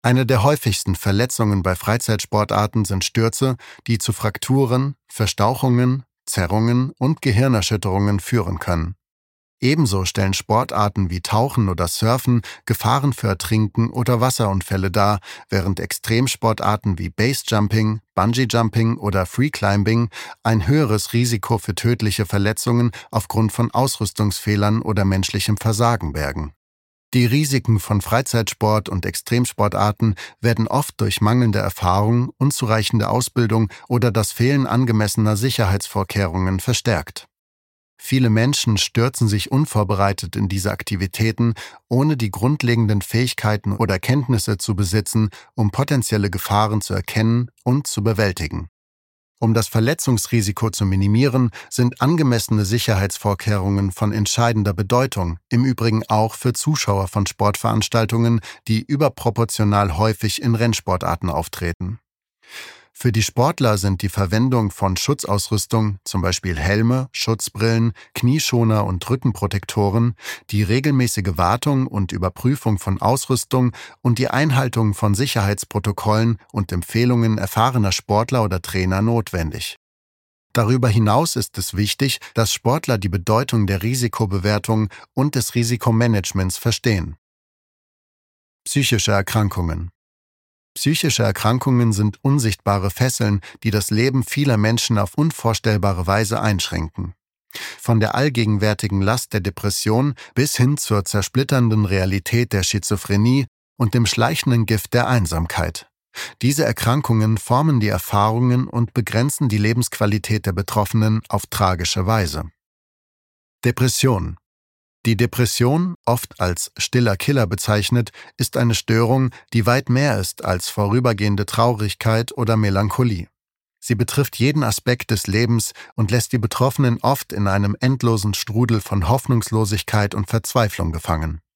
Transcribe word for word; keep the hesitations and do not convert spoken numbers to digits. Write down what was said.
Eine der häufigsten Verletzungen bei Freizeitsportarten sind Stürze, die zu Frakturen, Verstauchungen, Zerrungen und Gehirnerschütterungen führen können. Ebenso stellen Sportarten wie Tauchen oder Surfen Gefahren für Ertrinken oder Wasserunfälle dar, während Extremsportarten wie Basejumping, Bungee-Jumping oder Freeclimbing ein höheres Risiko für tödliche Verletzungen aufgrund von Ausrüstungsfehlern oder menschlichem Versagen bergen. Die Risiken von Freizeitsport und Extremsportarten werden oft durch mangelnde Erfahrung, unzureichende Ausbildung oder das Fehlen angemessener Sicherheitsvorkehrungen verstärkt. Viele Menschen stürzen sich unvorbereitet in diese Aktivitäten, ohne die grundlegenden Fähigkeiten oder Kenntnisse zu besitzen, um potenzielle Gefahren zu erkennen und zu bewältigen. Um das Verletzungsrisiko zu minimieren, sind angemessene Sicherheitsvorkehrungen von entscheidender Bedeutung, im Übrigen auch für Zuschauer von Sportveranstaltungen, die überproportional häufig in Rennsportarten auftreten. Für die Sportler sind die Verwendung von Schutzausrüstung, zum Beispiel Helme, Schutzbrillen, Knieschoner und Rückenprotektoren, die regelmäßige Wartung und Überprüfung von Ausrüstung und die Einhaltung von Sicherheitsprotokollen und Empfehlungen erfahrener Sportler oder Trainer notwendig. Darüber hinaus ist es wichtig, dass Sportler die Bedeutung der Risikobewertung und des Risikomanagements verstehen. Psychische Erkrankungen. Psychische Erkrankungen sind unsichtbare Fesseln, die das Leben vieler Menschen auf unvorstellbare Weise einschränken. Von der allgegenwärtigen Last der Depression bis hin zur zersplitternden Realität der Schizophrenie und dem schleichenden Gift der Einsamkeit. Diese Erkrankungen formen die Erfahrungen und begrenzen die Lebensqualität der Betroffenen auf tragische Weise. Depression. Die Depression, oft als stiller Killer bezeichnet, ist eine Störung, die weit mehr ist als vorübergehende Traurigkeit oder Melancholie. Sie betrifft jeden Aspekt des Lebens und lässt die Betroffenen oft in einem endlosen Strudel von Hoffnungslosigkeit und Verzweiflung gefangen.